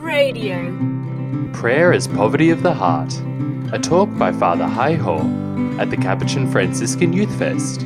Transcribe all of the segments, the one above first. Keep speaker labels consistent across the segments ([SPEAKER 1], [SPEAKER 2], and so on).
[SPEAKER 1] Radio.
[SPEAKER 2] Prayer is Poverty of the Heart, a talk by Father Hai Ho at the Capuchin Franciscan Youth Fest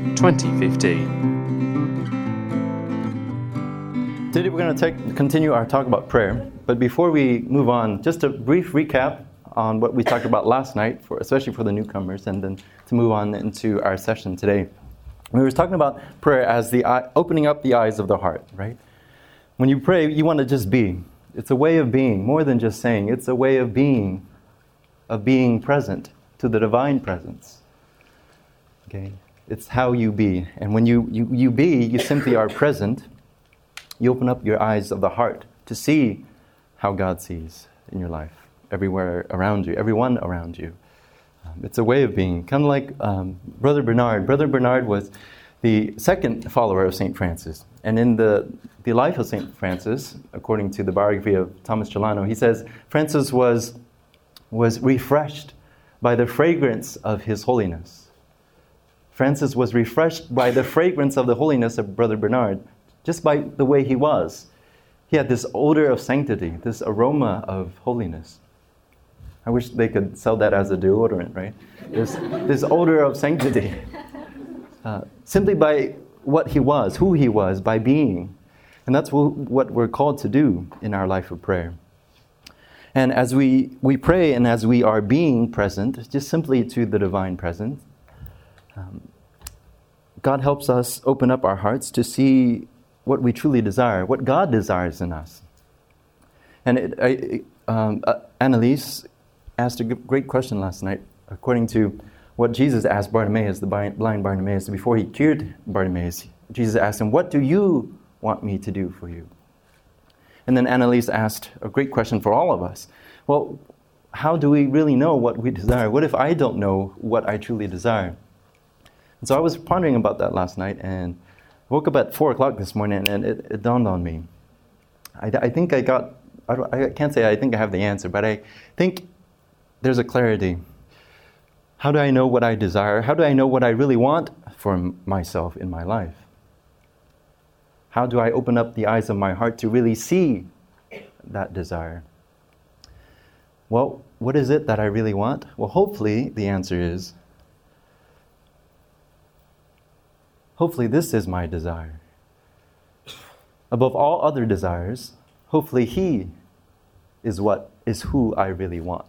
[SPEAKER 2] 2015.
[SPEAKER 3] Today we're going to continue our talk about prayer, but before we move on, just a brief recap on what we talked about last night, especially for the newcomers, and then to move on into our session today. We were talking about prayer as the opening up the eyes of the heart, right? When you pray, you want to just be. It's a way of being, more than just saying. It's a way of being present to the divine presence. Okay? It's how you be. And when you be, you simply are present. You open up your eyes of the heart to see how God sees in your life, everywhere around you, everyone around you. It's a way of being, kind of like Brother Bernard. Brother Bernard was the second follower of St. Francis. And in the life of St. Francis, according to the biography of Thomas Celano, he says, Francis was refreshed by the fragrance of his holiness. Francis was refreshed by the fragrance of the holiness of Brother Bernard, just by the way he was. He had this odor of sanctity, this aroma of holiness. I wish they could sell that as a deodorant, right? This odor of sanctity. Simply by what he was, who he was, by being. And that's what we're called to do in our life of prayer. And as we pray and as we are being present, just simply to the divine presence, God helps us open up our hearts to see what we truly desire, what God desires in us. And Annalise asked a great question last night, according to what Jesus asked Bartimaeus, the blind Bartimaeus, before he cured Bartimaeus. Jesus asked him, "What do you want me to do for you?" And then Annalise asked a great question for all of us. Well, how do we really know what we desire? What if I don't know what I truly desire? And so I was pondering about that last night and woke up at 4 o'clock this morning, and it dawned on me. I think I can't say I think I have the answer, but I think there's a clarity. How do I know what I desire? How do I know what I really want for myself in my life? How do I open up the eyes of my heart to really see that desire? Well, what is it that I really want? Well, hopefully the answer is, hopefully this is my desire. Above all other desires, hopefully He is who I really want.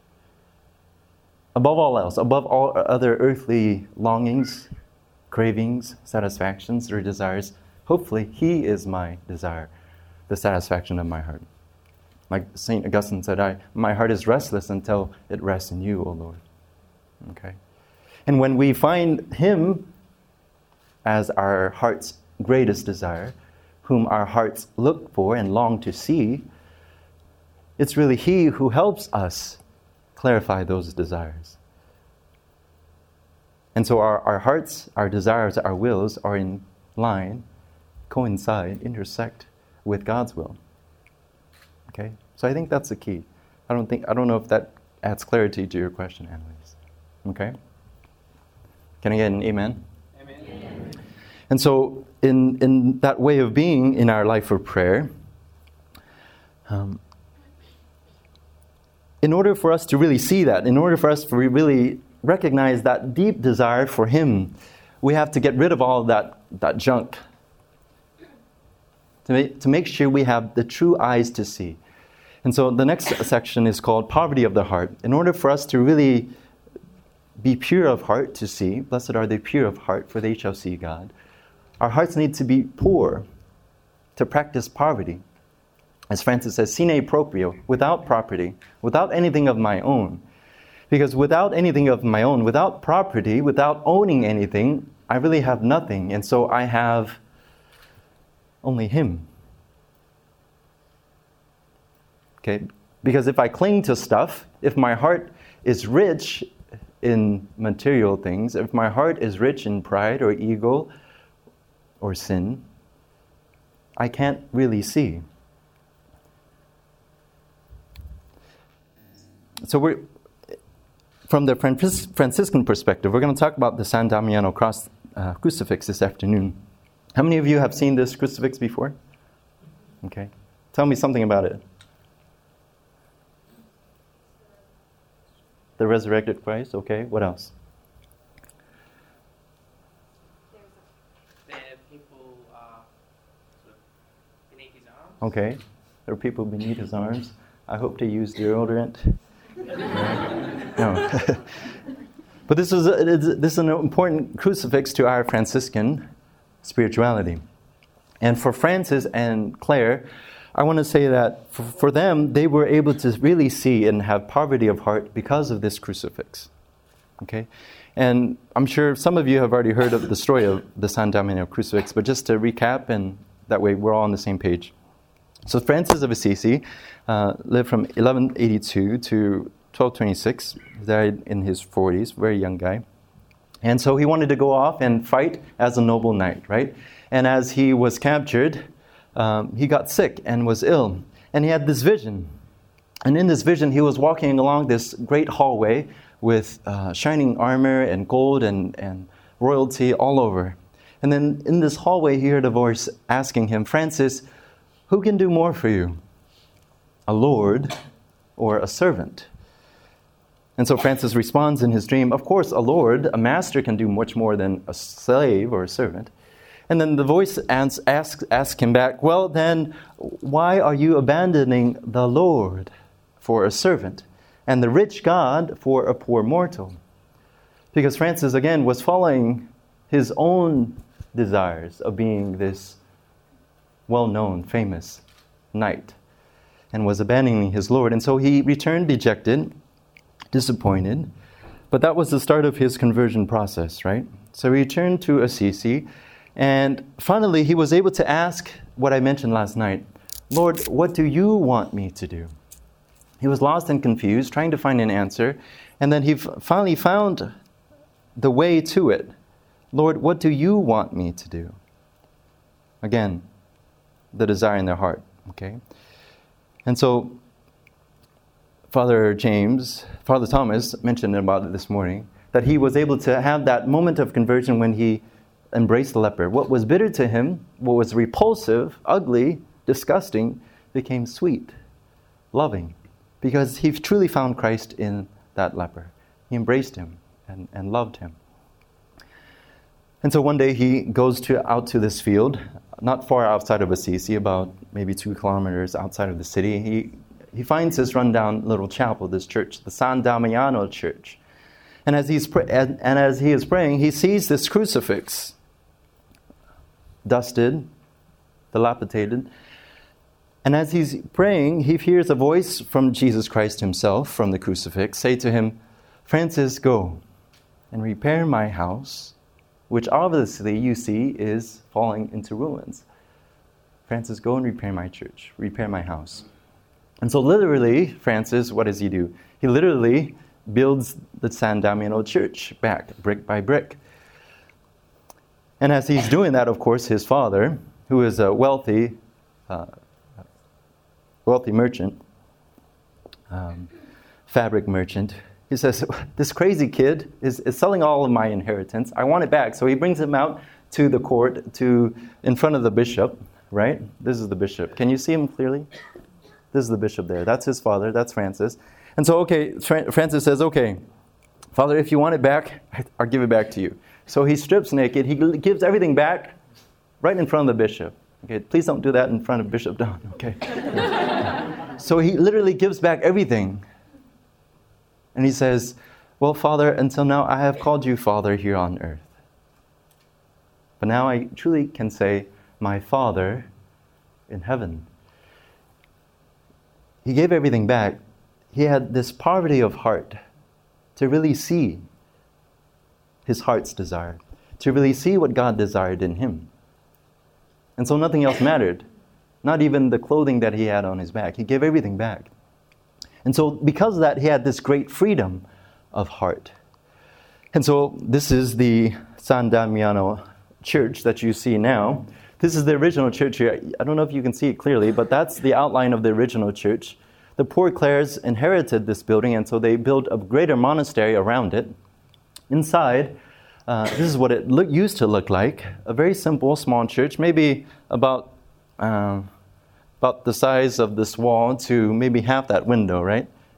[SPEAKER 3] Above all else, above all other earthly longings, cravings, satisfactions, or desires, hopefully He is my desire, the satisfaction of my heart. Like St. Augustine said, my heart is restless until it rests in you, O Lord. Okay? And when we find Him as our heart's greatest desire, whom our hearts look for and long to see, it's really He who helps us clarify those desires. And so our hearts, our desires, our wills are in line, coincide, intersect with God's will. Okay? So I think that's the key. I don't know if that adds clarity to your question, Annalise. Okay? Can I get an amen? Amen. And so in that way of being in our life of prayer, in order for us to really see that, in order for us to really recognize that deep desire for Him, we have to get rid of all that junk. To make sure we have the true eyes to see. And so the next section is called Poverty of the Heart. In order for us to really be pure of heart to see, blessed are the pure of heart, for they shall see God, our hearts need to be poor to practice poverty. As Francis says, sine proprio, without property, without anything of my own. Because without anything of my own, without property, without owning anything, I really have nothing. And so I have only Him. Okay? Because if I cling to stuff, if my heart is rich in material things, if my heart is rich in pride or ego or sin, I can't really see. So from the Franciscan perspective, we're going to talk about the San Damiano cross crucifix this afternoon. How many of you have seen this crucifix before? Okay. Tell me something about it. The resurrected Christ. Okay, what else?
[SPEAKER 1] There are people sort of beneath his arms.
[SPEAKER 3] Okay, there are people beneath his arms. I hope to use deodorant. No. But this is an important crucifix to our Franciscan spirituality. And for Francis and Clare, I want to say that for them, they were able to really see and have poverty of heart because of this crucifix. Okay? And I'm sure some of you have already heard of the story of the San Damiano crucifix, but just to recap, and that way we're all on the same page. So Francis of Assisi lived from 1182 to 1226, died in his 40s, very young guy. And so he wanted to go off and fight as a noble knight, right? And as he was captured, he got sick and was ill. And he had this vision. And in this vision, he was walking along this great hallway with shining armor and gold and royalty all over. And then in this hallway, he heard a voice asking him, "Francis, who can do more for you? A lord or a servant?" And so Francis responds in his dream, "Of course, a lord, a master can do much more than a slave or a servant." And then the voice asks him back, "Well, then, why are you abandoning the Lord for a servant and the rich God for a poor mortal?" Because Francis, again, was following his own desires of being this well-known, famous knight and was abandoning his Lord. And so he returned dejected, disappointed, but that was the start of his conversion process, right? So he returned to Assisi, and finally he was able to ask what I mentioned last night, "Lord, what do you want me to do?" He was lost and confused, trying to find an answer, and then he finally found the way to it. "Lord, what do you want me to do?" Again, the desire in their heart, okay? And so Father Thomas mentioned about it this morning, that he was able to have that moment of conversion when he embraced the leper. What was bitter to him, what was repulsive, ugly, disgusting, became sweet, loving, because he truly found Christ in that leper. He embraced him and loved him. And so one day he goes out to this field, not far outside of Assisi, about maybe 2 kilometers outside of the city. He finds this rundown little chapel, this church, the San Damiano Church. And as he is praying, he sees this crucifix, dusted, dilapidated. And as he's praying, he hears a voice from Jesus Christ himself, from the crucifix, say to him, "Francis, go and repair my house," which obviously you see is falling into ruins. "Francis, go and repair my church, repair my house." And so literally, Francis, what does he do? He literally builds the San Damiano Church back, brick by brick. And as he's doing that, of course, his father, who is a wealthy merchant, fabric merchant, he says, "This crazy kid is selling all of my inheritance. I want it back." So he brings him out to the court, in front of the bishop, right? This is the bishop. Can you see him clearly? This is the bishop there. That's his father. That's Francis. And so, Francis says, "Okay, Father, if you want it back, I'll give it back to you." So he strips naked. He gives everything back right in front of the bishop. Okay, please don't do that in front of Bishop Don. Okay. So he literally gives back everything. And he says, "Well, Father, until now I have called you Father here on earth. But now I truly can say, my Father in heaven." He gave everything back. He had this poverty of heart to really see his heart's desire, to really see what God desired in him. And so nothing else mattered, not even the clothing that he had on his back. He gave everything back. And so because of that, he had this great freedom of heart. And so this is the San Damiano Church that you see now. This is the original church here. I don't know if you can see it clearly, but that's the outline of the original church. The poor Clares inherited this building, and so they built a greater monastery around it. Inside, this is what it used to look like. A very simple, small church, maybe about the size of this wall to maybe half that window, right?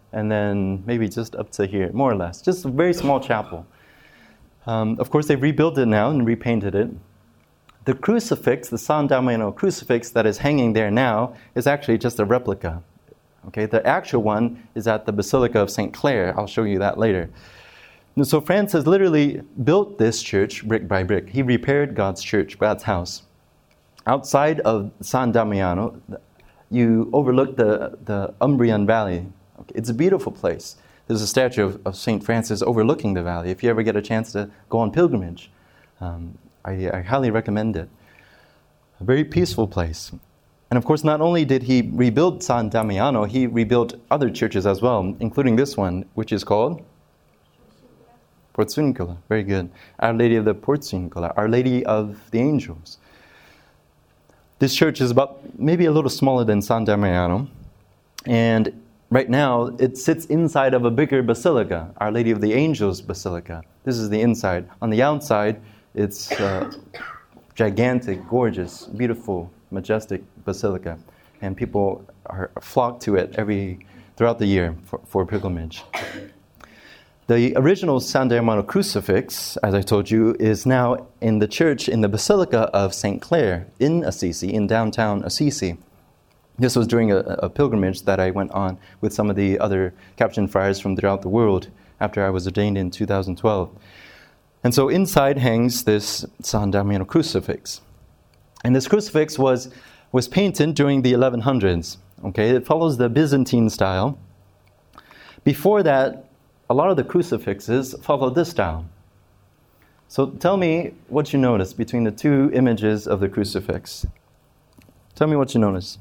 [SPEAKER 3] and then maybe just up to here, more or less. Just a very small chapel. Of course, they've rebuilt it now and repainted it. The crucifix, the San Damiano crucifix that is hanging there now, is actually just a replica. Okay, the actual one is at the Basilica of St. Clare. I'll show you that later. And so Francis literally built this church brick by brick. He repaired God's church, God's house. Outside of San Damiano, you overlook the Umbrian Valley. Okay, it's a beautiful place. There's a statue of St. Francis overlooking the valley. If you ever get a chance to go on pilgrimage, I highly recommend it. A very peaceful place. And of course, not only did he rebuild San Damiano, he rebuilt other churches as well, including this one, which is called Porciuncula. Very good. Our Lady of the Porciuncula, Our Lady of the Angels. This church is about maybe a little smaller than San Damiano, and right now it sits inside of a bigger basilica, Our Lady of the Angels Basilica. This is the inside. On the outside, it's gigantic, gorgeous, beautiful, majestic basilica, and people are flocked to it throughout the year for pilgrimage. The original San Damiano crucifix, as I told you, is now in the church in the Basilica of St. Clare in Assisi, in downtown Assisi. This was during a pilgrimage that I went on with some of the other Capuchin friars from throughout the world after I was ordained in 2012. And so inside hangs this San Damiano crucifix. And this crucifix was painted during the 1100s. Okay, it follows the Byzantine style. Before that, a lot of the crucifixes followed this style. So tell me what you notice between the two images of the crucifix. Tell me what you notice.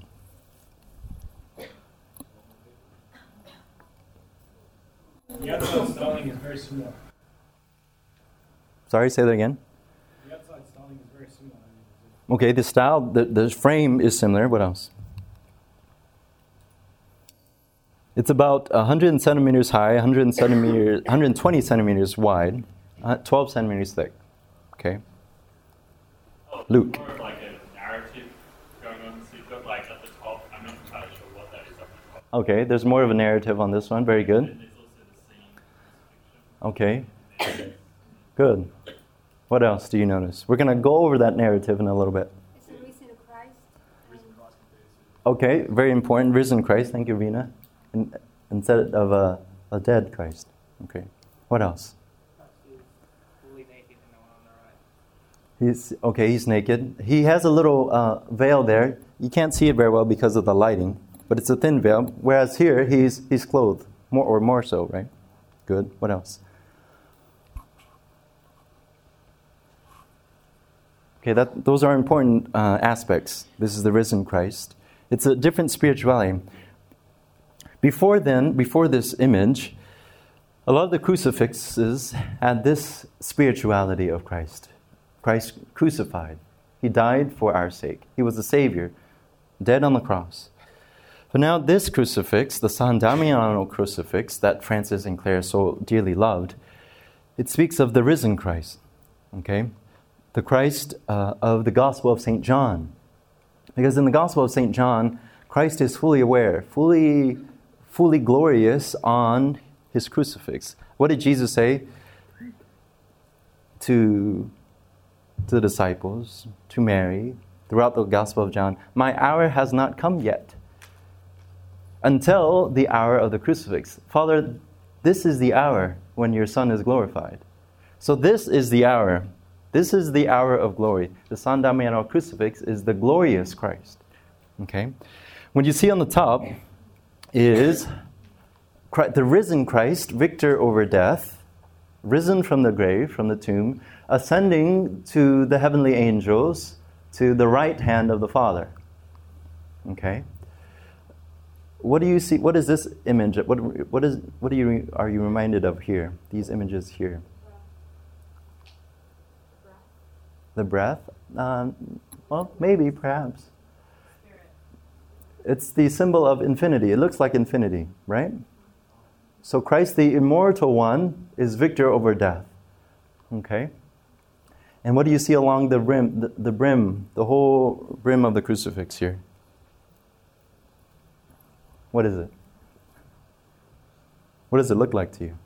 [SPEAKER 1] The outside styling is very similar.
[SPEAKER 3] Sorry, say that again.
[SPEAKER 1] The outside styling is very similar.
[SPEAKER 3] Okay, the style, the frame is similar. What else? It's about 100 centimeters high, 120 centimeters wide, 12 centimeters thick. Okay. Luke.
[SPEAKER 4] More of like a narrative going on. So you've got like at the top, I'm not entirely sure what that is up the top.
[SPEAKER 3] Okay, there's more of a narrative on this one. Very good.
[SPEAKER 4] And there's also the scene.
[SPEAKER 3] Okay. Good. What else do you notice? We're going to go over that narrative in a little bit.
[SPEAKER 5] It's the risen Christ.
[SPEAKER 3] Okay, very important. Risen Christ. Thank you, Rena. Instead of a dead Christ. Okay. What else?
[SPEAKER 1] Fully naked and the one on the right.
[SPEAKER 3] He's naked. He has a little veil there. You can't see it very well because of the lighting, but it's a thin veil. Whereas here, he's clothed, more so, right? Good. What else? Okay, those are important aspects. This is the risen Christ. It's a different spirituality. Before this image, a lot of the crucifixes had this spirituality of Christ. Christ crucified. He died for our sake. He was the Savior, dead on the cross. But now this crucifix, the San Damiano crucifix that Francis and Clare so dearly loved, it speaks of the risen Christ. Okay? The Christ of the Gospel of St. John. Because in the Gospel of St. John, Christ is fully aware, fully glorious on his crucifix. What did Jesus say to the disciples, to Mary, throughout the Gospel of John? My hour has not come yet, until the hour of the crucifix. Father, this is the hour when your Son is glorified. So this is the hour. This is the hour of glory. The San Damiano crucifix is the glorious Christ. Okay? When you see on the top is the risen Christ, victor over death, risen from the grave, from the tomb, ascending to the heavenly angels, to the right hand of the Father. Okay? What do you see? What is this image? What are you reminded of here? These images here. The breath? Well, maybe, perhaps. It's the symbol of infinity. It looks like infinity, right? So Christ, the immortal one, is victor over death. Okay? And what do you see along the rim, the brim, the whole brim of the crucifix here? What is it? What does it look like to you?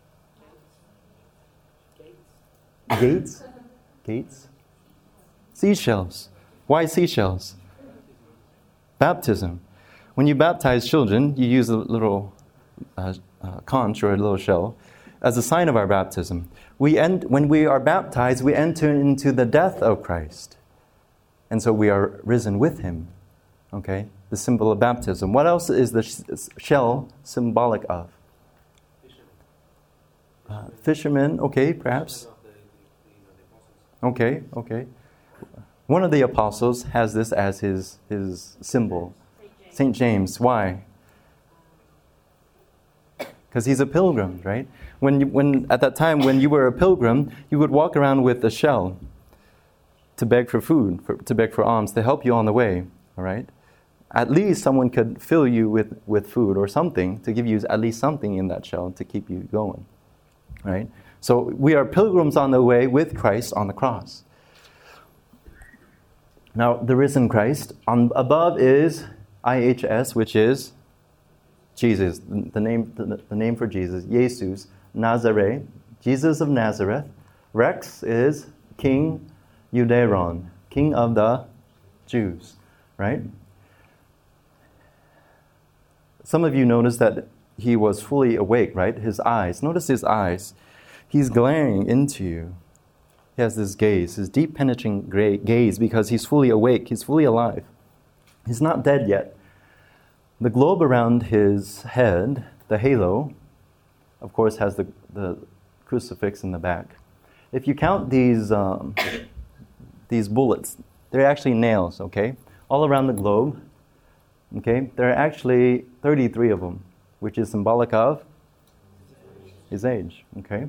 [SPEAKER 3] Gates? Gates? Seashells. Why seashells? Baptism. When you baptize children, you use a little conch or a little shell as a sign of our baptism. When we are baptized, we enter into the death of Christ. And so we are risen with Him. Okay? The symbol of baptism. What else is the shell symbolic of? Fishermen, okay, perhaps. Okay. One of the apostles has this as his symbol. St. James. Why? Because he's a pilgrim, right? When at that time, when you were a pilgrim, you would walk around with a shell to beg for food, to beg for alms, to help you on the way, all right? At least someone could fill you with food or something, to give you at least something in that shell to keep you going, right? So we are pilgrims on the way with Christ on the cross. Now, the risen Christ, above is IHS, which is Jesus, the name for Jesus, Jesus, Nazareth, Jesus of Nazareth. Rex is King Judaeron, King of the Jews, right? Some of you noticed that he was fully awake, right? His eyes. Notice his eyes. He's glaring into you. He has this gaze, his deep penetrating gaze, because he's fully awake. He's fully alive. He's not dead yet. The globe around his head, the halo, of course, has the crucifix in the back. If you count these bullets, they're actually nails, okay? All around the globe, okay? There are actually 33 of them, which is symbolic of his age, okay?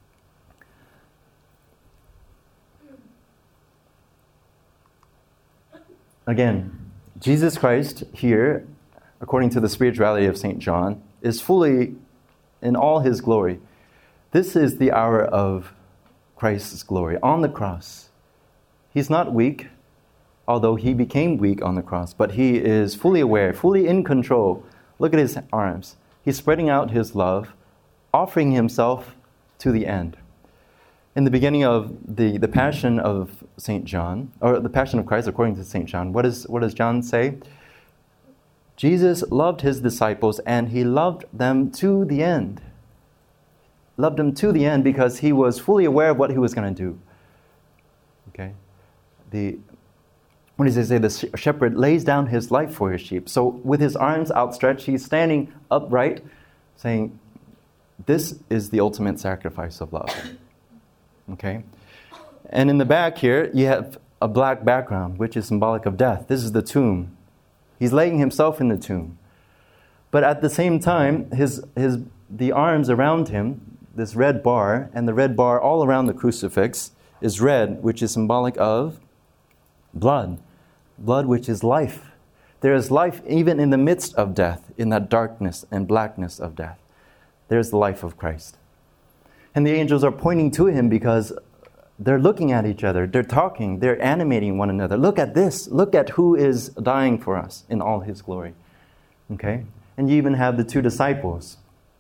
[SPEAKER 3] Again, Jesus Christ here, according to the spirituality of St. John, is fully in all his glory. This is the hour of Christ's glory on the cross. He's not weak, although he became weak on the cross, but he is fully aware, fully in control. Look at his arms. He's spreading out his love, offering himself to the end. In the beginning of the Passion of St. John, or the Passion of Christ according to St. John, what does John say? Jesus loved his disciples and he loved them to the end. Loved them to the end because he was fully aware of what he was going to do. Okay? What does it say? The shepherd lays down his life for his sheep. So with his arms outstretched, he's standing upright, saying, this is the ultimate sacrifice of love. Okay? And in the back here, you have a black background, which is symbolic of death. This is the tomb. He's laying himself in the tomb. But at the same time, the arms around him, this red bar, and the red bar all around the crucifix is red, which is symbolic of blood. Blood, which is life. There is life even in the midst of death, in that darkness and blackness of death. There's the life of Christ. And the angels are pointing to him because they're looking at each other. They're talking. They're animating one another. Look at this. Look at who is dying for us in all his glory. Okay? And you even have the two disciples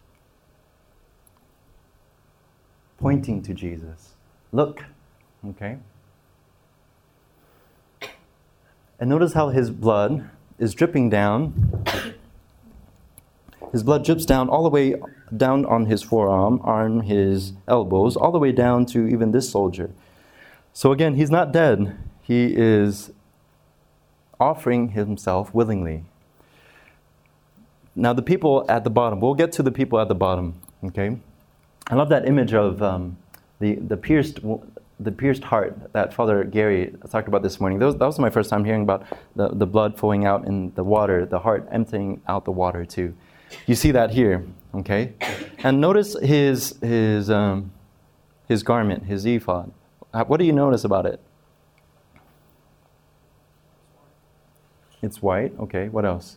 [SPEAKER 3] pointing to Jesus. Look. Okay? And notice how his blood is dripping down. His blood drips down all the way down on his forearm, his elbows, all the way down to even this soldier. So again, he's not dead. He is offering himself willingly. Now the people at the bottom, we'll get to the people at the bottom, okay? I love that image of the pierced heart that Father Gary talked about this morning. That was my first time hearing about the blood flowing out in the water, the heart emptying out the water too. You see that here, okay? And notice his garment, his ephod. What do you notice about it? It's white. Okay, what else?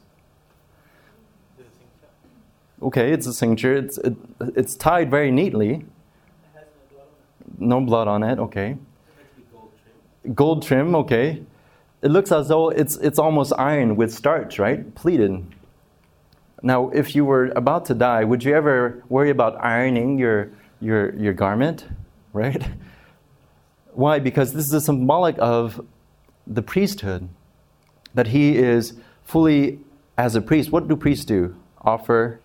[SPEAKER 3] Okay, it's a cincture. It's tied very neatly. No blood on it. Okay. Gold trim. Okay. It looks as though it's almost iron with starch, right? Pleated. Now, if you were about to die, would you ever worry about ironing your garment? Right? Why? Because this is symbolic of the priesthood, that he is fully as a priest. What do priests do? Offer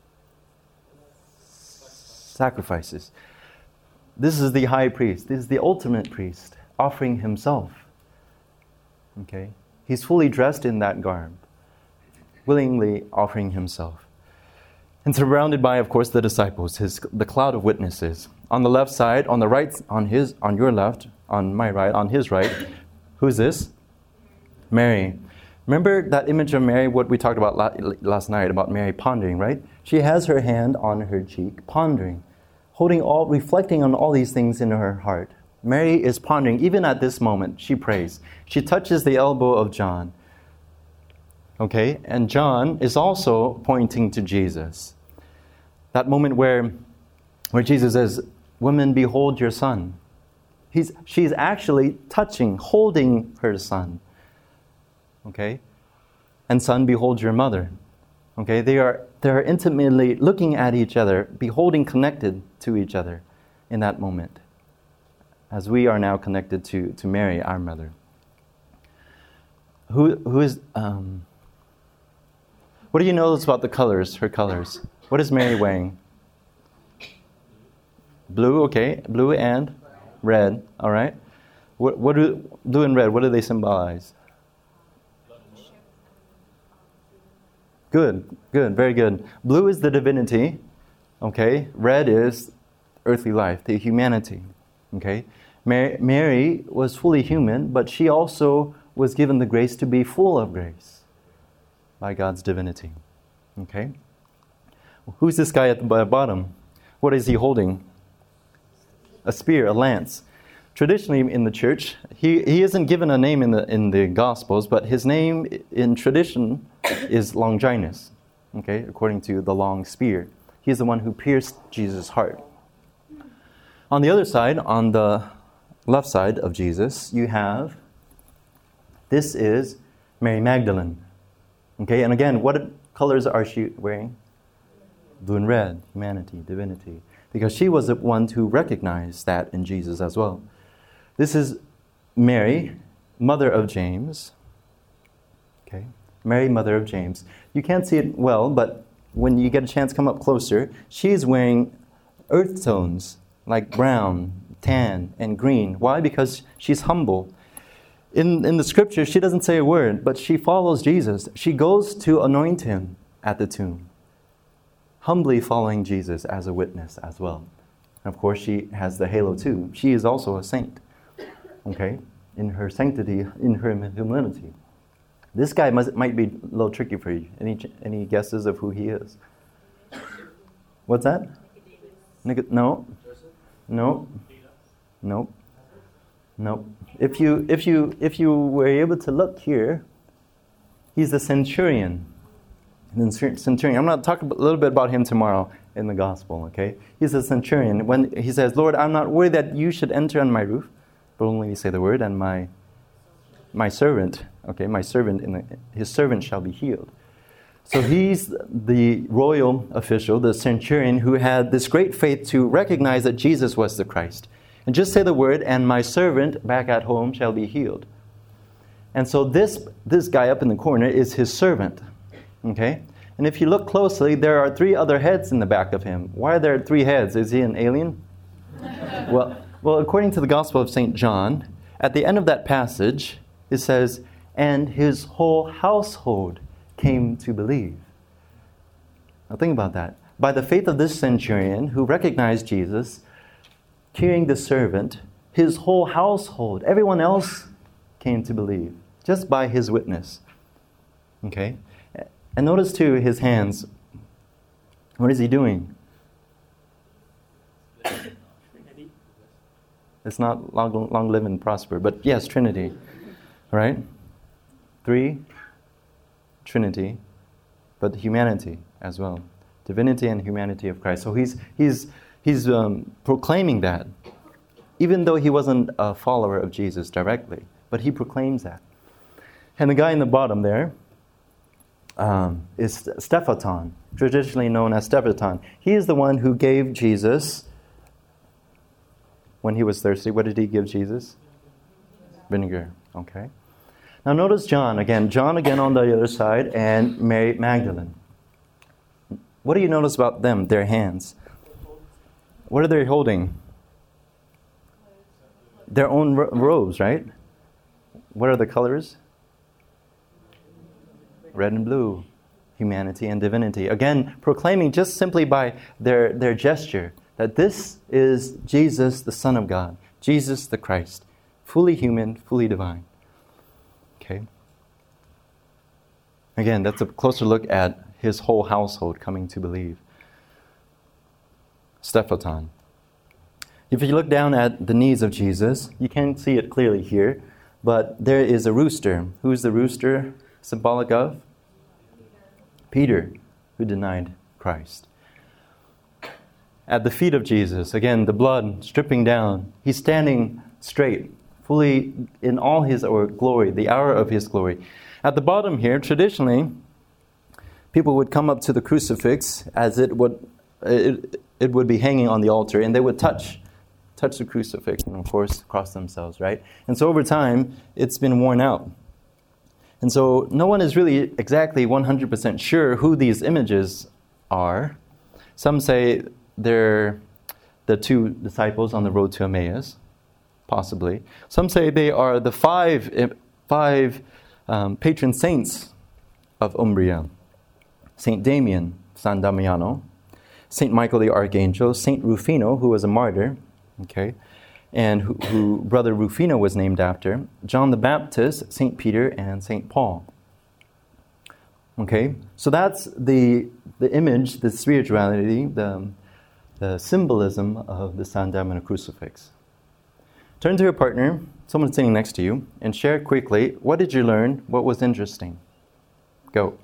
[SPEAKER 3] sacrifices. This is the high priest. This is the ultimate priest, offering himself. Okay? He's fully dressed in that garb, willingly offering himself. And surrounded by, of course, the disciples, the cloud of witnesses. On the left side, on the right, on your left, on my right, on his right, who's this? Mary. Remember that image of Mary, what we talked about last night, about Mary pondering, right? She has her hand on her cheek, pondering, reflecting on all these things in her heart. Mary is pondering. Even at this moment, she prays. She touches the elbow of John. Okay? And John is also pointing to Jesus. That moment where Jesus says, "Woman, behold your son." She's actually holding her son. Okay? And son, behold your mother. Okay? They are intimately looking at each other, beholding, connected to each other in that moment, as we are now connected to Mary, our mother. Who is what do you notice about the colors, her colors? What is Mary wearing? Blue, okay. Blue and red, all right. What do blue and red, what do they symbolize? Good, very good. Blue is the divinity, okay. Red is earthly life, the humanity, okay. Mary was fully human, but she also was given the grace to be full of grace by God's divinity, okay. Who's this guy at the bottom? What is he holding? A spear, a lance. Traditionally in the church, he isn't given a name in the Gospels, but his name in tradition is Longinus, okay, according to the long spear. He's the one who pierced Jesus' heart. On the other side, on the left side of Jesus, this is Mary Magdalene. Okay, and again, what colors are she wearing? Blue and red, humanity, divinity. Because she was the one who recognized that in Jesus as well. This is Mary, mother of James. Okay, Mary, mother of James. You can't see it well, but when you get a chance to come up closer, she's wearing earth tones like brown, tan, and green. Why? Because she's humble. In the scripture, she doesn't say a word, but she follows Jesus. She goes to anoint him at the tomb, humbly following Jesus as a witness as well. And of course, she has the halo too. She is also a saint, okay, in her sanctity, in her humility. This guy might be a little tricky for you. Any guesses of who he is? What's that? No. If you were able to look here, he's the centurion. I'm going to talk a little bit about him tomorrow in the gospel, okay? He's a centurion. When he says, "Lord, I'm not worthy that you should enter on my roof, but only you say the word, and my servant, okay, his servant shall be healed." So he's the royal official, the centurion, who had this great faith to recognize that Jesus was the Christ. And just say the word, and my servant back at home shall be healed. And so this guy up in the corner is his servant. Okay? And if you look closely, there are 3 other heads in the back of him. Why are there 3 heads? Is he an alien? Well, according to the Gospel of St. John, at the end of that passage, it says, "And his whole household came to believe." Now think about that. By the faith of this centurion who recognized Jesus, curing the servant, his whole household, everyone else came to believe, just by his witness. Okay? And notice too his hands. What is he doing? It's not long live and prosper, but yes, Trinity. Right? 3, Trinity, but humanity as well. Divinity and humanity of Christ. So he's proclaiming that, even though he wasn't a follower of Jesus directly, but he proclaims that. And the guy in the bottom there, is Stephaton, traditionally known as Stephaton. He is the one who gave Jesus, when he was thirsty, what did he give Jesus? Vinegar. Okay. Now notice John again on the other side, and Mary Magdalene. What do you notice about them? Their hands. What are they holding? Their own robes, right? What are the colors? Red and blue. Humanity and divinity. Again, proclaiming just simply by their gesture that this is Jesus, the Son of God. Jesus the Christ. Fully human, fully divine. Okay. Again, that's a closer look at his whole household coming to believe. Stephaton. If you look down at the knees of Jesus, you can't see it clearly here, but there is a rooster. Who's the rooster symbolic of? Peter, who denied Christ. At the feet of Jesus, again, the blood stripping down. He's standing straight, fully in all his glory, the hour of his glory. At the bottom here, traditionally, people would come up to the crucifix as it would be hanging on the altar, and they would touch the crucifix and, of course, cross themselves, right? And so over time, it's been worn out. And so no one is really exactly 100% sure who these images are. Some say they're the two disciples on the road to Emmaus, possibly. Some say they are the five patron saints of Umbria. Saint Damien, San Damiano, Saint Michael the Archangel, Saint Rufino, who was a martyr, okay, and who Brother Rufino was named after, John the Baptist, Saint Peter, and Saint Paul. Okay, so that's the image, the spirituality, the symbolism of the San Damiano crucifix. Turn to your partner, someone sitting next to you, and share quickly, what did you learn? What was interesting? Go.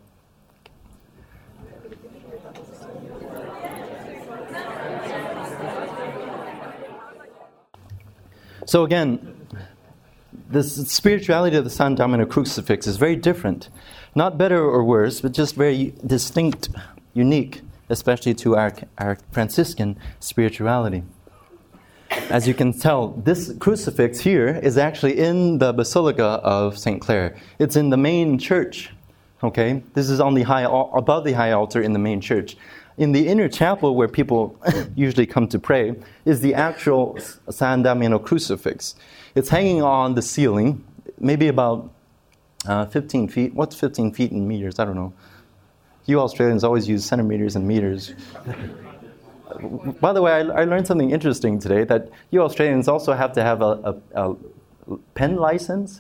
[SPEAKER 3] So again, this spirituality of the San Damiano crucifix is very different. Not better or worse, but just very distinct, unique, especially to our Franciscan spirituality. As you can tell, this crucifix here is actually in the Basilica of St. Clare. It's in the main church. Okay, this is on the above the high altar in the main church. In the inner chapel, where people usually come to pray, is the actual San Damiano crucifix. It's hanging on the ceiling, maybe about 15 feet. What's 15 feet in meters? I don't know. You Australians always use centimeters and meters. By the way, I learned something interesting today, that you Australians also have to have a pen license.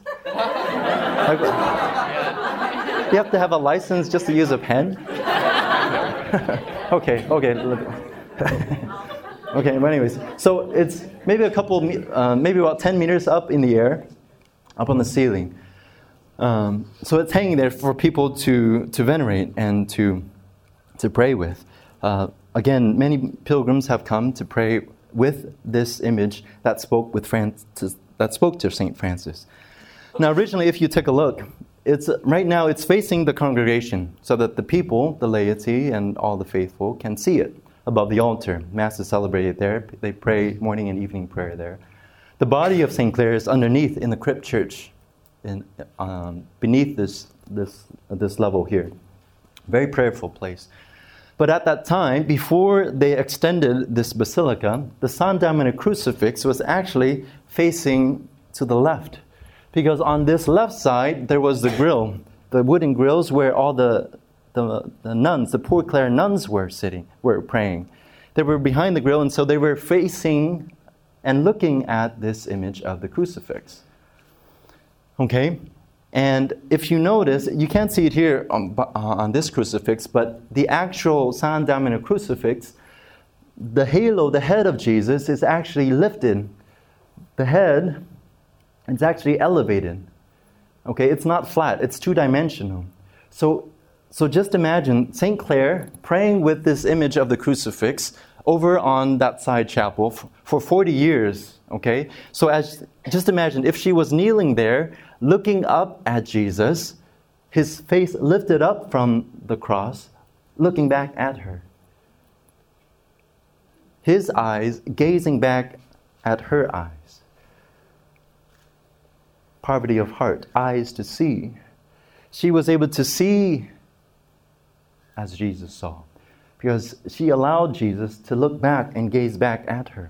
[SPEAKER 3] You have to have a license just to use a pen? Okay. Okay, but anyways, so it's maybe maybe about 10 meters up in the air, up on the ceiling. So it's hanging there for people to venerate and to pray with. Again, many pilgrims have come to pray with this image that spoke to St. Francis. Now, originally, if you take a look, right now it's facing the congregation so that the people, the laity, and all the faithful can see it above the altar. Mass is celebrated there. They pray morning and evening prayer there. The body of St. Clare is underneath in the crypt church, beneath this level here. Very prayerful place. But at that time, before they extended this basilica, the San Damiano crucifix was actually facing to the left. Because on this left side, there was the grill, the wooden grills where all the nuns, the Poor Clare nuns were praying. They were behind the grill, and so they were facing and looking at this image of the crucifix. Okay? And if you notice, you can't see it here on this crucifix, but the actual San Damiano crucifix, the halo, the head of Jesus is actually lifted. The head is actually elevated. Okay, it's not flat, it's two-dimensional. So just imagine St. Clare praying with this image of the crucifix over on that side chapel for 40 years. Okay, so just imagine if she was kneeling there, looking up at Jesus, his face lifted up from the cross, looking back at her. His eyes gazing back at her eyes. Poverty of heart, eyes to see. She was able to see as Jesus saw, because she allowed Jesus to look back and gaze back at her.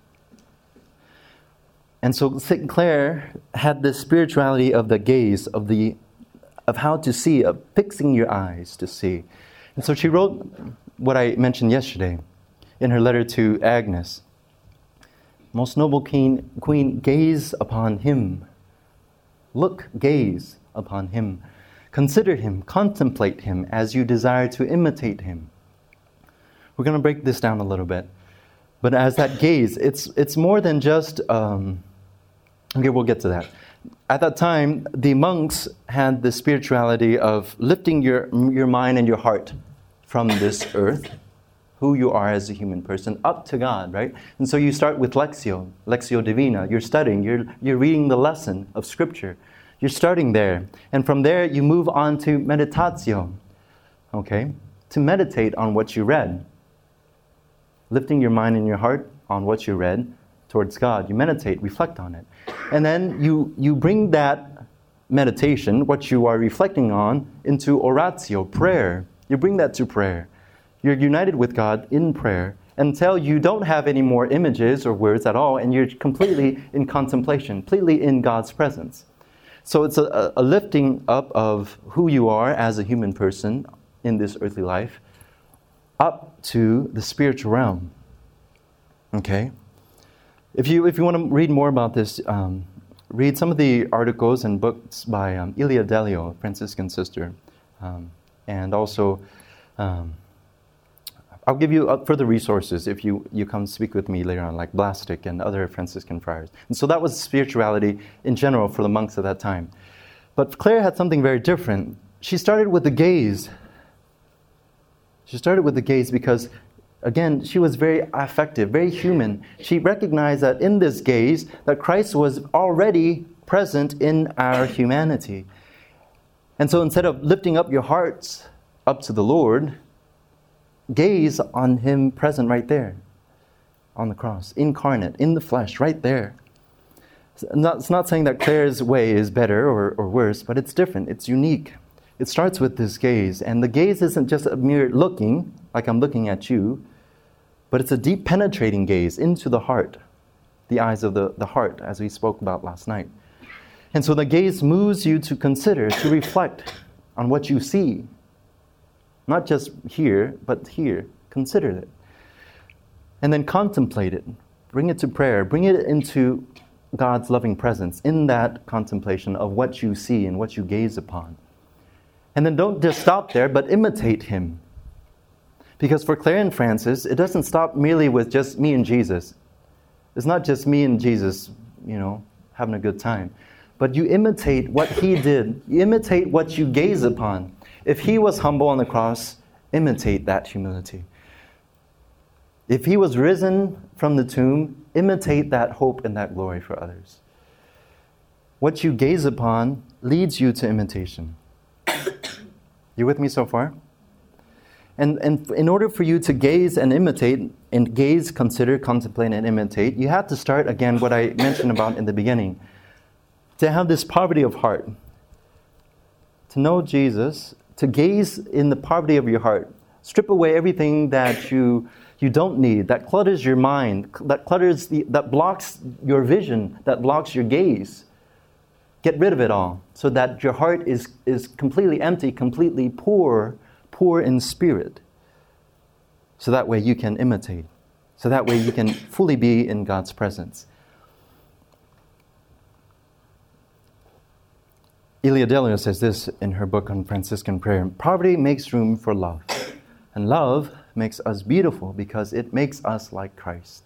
[SPEAKER 3] And so St. Clare had this spirituality of the gaze, of how to see, of fixing your eyes to see. And so she wrote what I mentioned yesterday in her letter to Agnes. Most noble queen, gaze upon him. Look, gaze upon him. Consider him, contemplate him as you desire to imitate him. We're going to break this down a little bit. But as that gaze, it's more than just... okay, we'll get to that. At that time, the monks had the spirituality of lifting your mind and your heart from this earth, who you are as a human person, up to God, right? And so you start with Lectio Divina. You're studying, you're reading the lesson of Scripture. You're starting there. And from there, you move on to meditatio, okay? To meditate on what you read. Lifting your mind and your heart on what you read towards God. You meditate, reflect on it. And then you bring that meditation, what you are reflecting on, into oratio, prayer. You bring that to prayer. You're united with God in prayer until you don't have any more images or words at all, and you're completely in contemplation, completely in God's presence. So it's a lifting up of who you are as a human person in this earthly life up to the spiritual realm. Okay? If you want to read more about this, read some of the articles and books by Ilia Delio, a Franciscan sister. And also, I'll give you further resources if you come speak with me later on, like Blastic and other Franciscan friars. And so that was spirituality in general for the monks at that time. But Clare had something very different. She started with the gaze. She started with the gaze because, again, she was very affective, very human. She recognized that in this gaze, that Christ was already present in our humanity. And so instead of lifting up your hearts up to the Lord, gaze on him present right there on the cross, incarnate, in the flesh, right there. It's not saying that Clare's way is better or worse, but it's different, it's unique. It starts with this gaze, and the gaze isn't just a mere looking, like I'm looking at you, but it's a deep penetrating gaze into the heart, the eyes of the heart, as we spoke about last night. And so the gaze moves you to consider, to reflect on what you see. Not just here, but here. Consider it. And then contemplate it. Bring it to prayer. Bring it into God's loving presence in that contemplation of what you see and what you gaze upon. And then don't just stop there, but imitate him. Because for Clare and Francis, it doesn't stop merely with just me and Jesus. It's not just me and Jesus, having a good time. But you imitate what he did. You imitate what you gaze upon. If he was humble on the cross, imitate that humility. If he was risen from the tomb, imitate that hope and that glory for others. What you gaze upon leads you to imitation. You with me so far? And in order for you to gaze and imitate, and gaze, consider, contemplate, and imitate, you have to start, again, what I mentioned about in the beginning. To have this poverty of heart. To know Jesus, to gaze in the poverty of your heart. Strip away everything that you don't need, that clutters your mind, that blocks your vision, that blocks your gaze. Get rid of it all, so that your heart is completely empty, completely poor in spirit. So that way you can imitate. So that way you can fully be in God's presence. Ilia Delio says this in her book on Franciscan prayer. Poverty makes room for love. And love makes us beautiful because it makes us like Christ.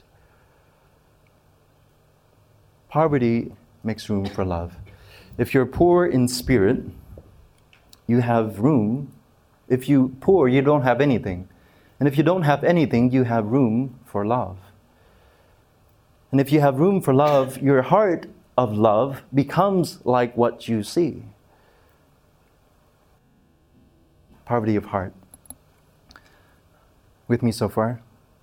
[SPEAKER 3] Poverty makes room for love. If you're poor in spirit, you have room. If you're poor, you don't have anything. And if you don't have anything, you have room for love. And if you have room for love, your heart of love becomes like what you see. Poverty of heart. With me so far?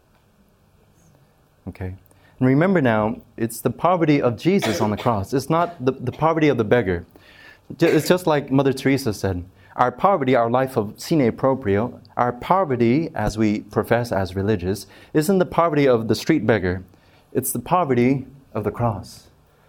[SPEAKER 3] Okay. And remember now, it's the poverty of Jesus on the cross. It's not the poverty of the beggar. It's just like Mother Teresa said. Our poverty, our life of sine proprio, our poverty, as we profess as religious, isn't the poverty of the street beggar. It's the poverty of the cross.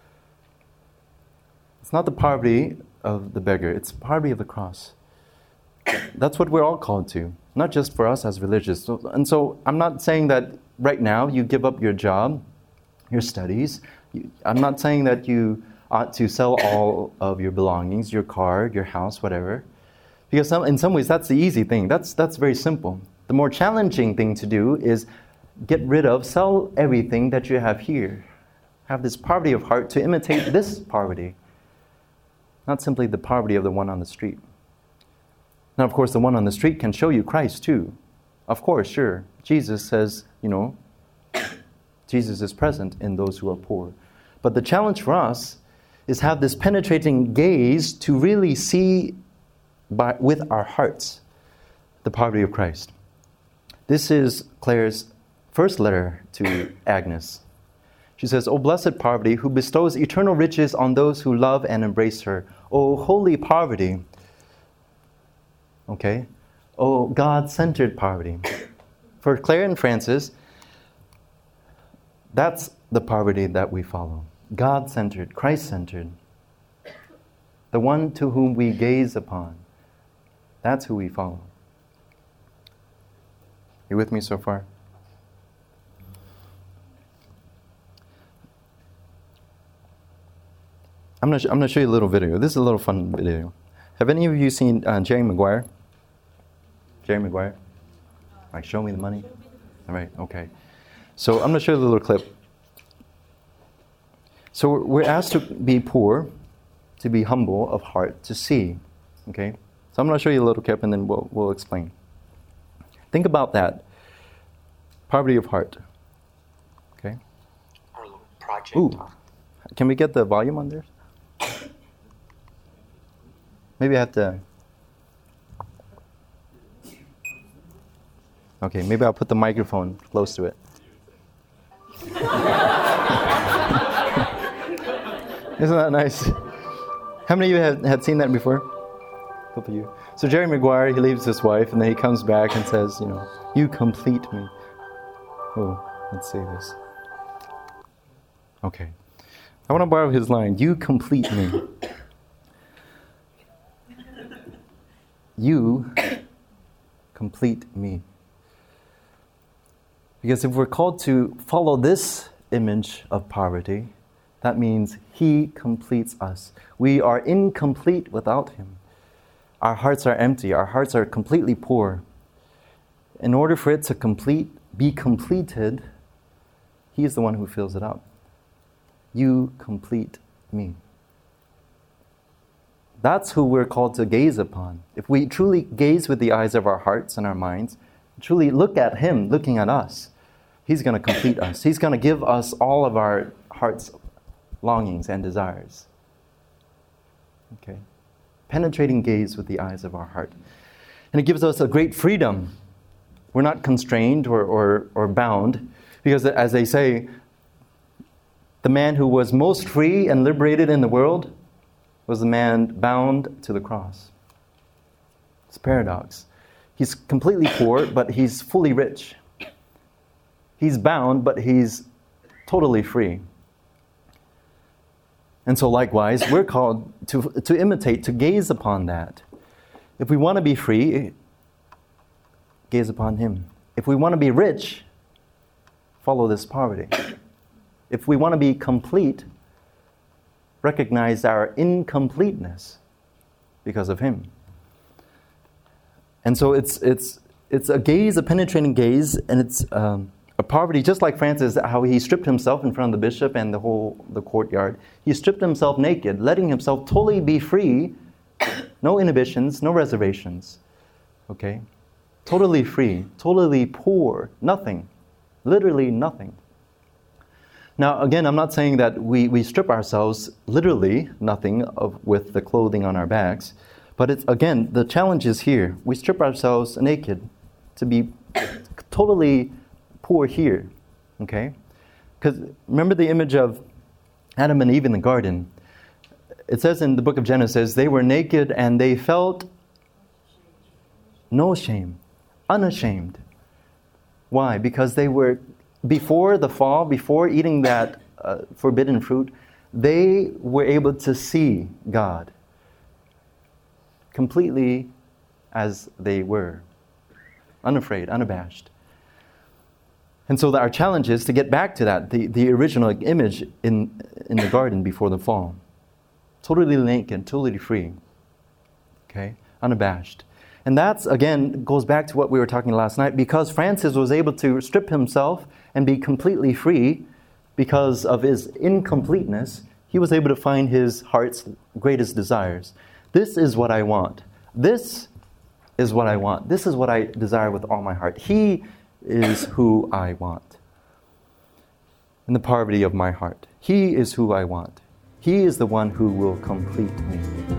[SPEAKER 3] It's not the poverty of the beggar. It's the poverty of the cross. That's what we're all called to, not just for us as religious. And so I'm not saying that right now you give up your job, your studies. I'm not saying that you ought to sell all of your belongings, your car, your house, whatever. Because in some ways that's the easy thing. That's very simple. The more challenging thing to do is sell everything that you have here. Have this poverty of heart to imitate this poverty. Not simply the poverty of the one on the street. Now, of course, the one on the street can show you Christ too. Of course, sure. Jesus says, Jesus is present in those who are poor. But the challenge for us is have this penetrating gaze to really see with our hearts the poverty of Christ. This is Claire's first letter to Agnes. She says, "O blessed poverty, who bestows eternal riches on those who love and embrace her. O holy poverty." Okay? "O God-centered poverty." For Claire and Francis, that's the poverty that we follow. God-centered, Christ-centered. The one to whom we gaze upon. That's who we follow. You with me so far? I'm going to show you a little video. This is a little fun video. Have any of you seen Jerry Maguire? Jerry Maguire? Like, show me the money? All right, okay. So I'm going to show you a little clip. So we're asked to be poor, to be humble of heart, to see. Okay? So I'm going to show you a little clip and then we'll explain. Think about that. Poverty of heart. Okay?
[SPEAKER 5] Our little project.
[SPEAKER 3] Ooh. Can we get the volume on there? Maybe I have to... Okay, maybe I'll put the microphone close to it. Isn't that nice? How many of you had seen that before? A couple of you. So Jerry Maguire, he leaves his wife and then he comes back and says, "You complete me." Oh, let's say this. Okay. I want to borrow his line. "You complete me." You complete me. Because if we're called to follow this image of poverty, that means He completes us. We are incomplete without Him. Our hearts are empty. Our hearts are completely poor. In order for it to be completed, He is the one who fills it up. You complete me. That's who we're called to gaze upon. If we truly gaze with the eyes of our hearts and our minds, truly look at Him looking at us, He's going to complete us. He's going to give us all of our heart's longings and desires. Okay? Penetrating gaze with the eyes of our heart. And it gives us a great freedom. We're not constrained or bound. Because as they say, the man who was most free and liberated in the world was the man bound to the cross. It's a paradox. He's completely poor, but he's fully rich. He's bound, but he's totally free. And so likewise, we're called to imitate, to gaze upon that. If we want to be free, gaze upon Him. If we want to be rich, follow this poverty. If we want to be complete, recognize our incompleteness because of Him. And so it's a gaze, a penetrating gaze, and it's a poverty, just like Francis, how he stripped himself in front of the bishop and the courtyard. He stripped himself naked, letting himself totally be free, no inhibitions, no reservations. Okay? Totally free, totally poor, nothing, literally nothing. Now, again, I'm not saying that we strip ourselves, literally nothing, with the clothing on our backs, But it's, again, the challenge is here. We strip ourselves naked to be totally poor here. Okay? Because remember the image of Adam and Eve in the garden. It says in the book of Genesis, they were naked and they felt no shame, unashamed. Why? Because they were, before the fall, before eating that forbidden fruit, they were able to see God completely as they were, unafraid, unabashed. And so our challenge is to get back to that, the original image in the garden before the fall. Totally naked, totally free. Okay? Unabashed. And that's, again, goes back to what we were talking last night. Because Francis was able to strip himself and be completely free because of his incompleteness, he was able to find his heart's greatest desires. This is what I want. This is what I want. This is what I desire with all my heart. He is who I want. In the poverty of my heart. He is who I want. He is the one who will complete me.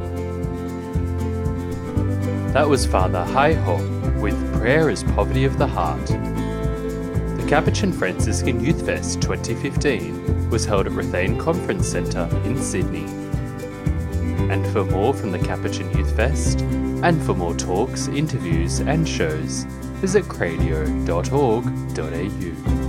[SPEAKER 2] That was Father Hai-ho with Prayer is Poverty of the Heart. The Capuchin Franciscan Youth Fest 2015 was held at Rathane Conference Centre in Sydney. And for more from the Capuchin Youth Fest, and for more talks, interviews and shows, visit cradio.org.au.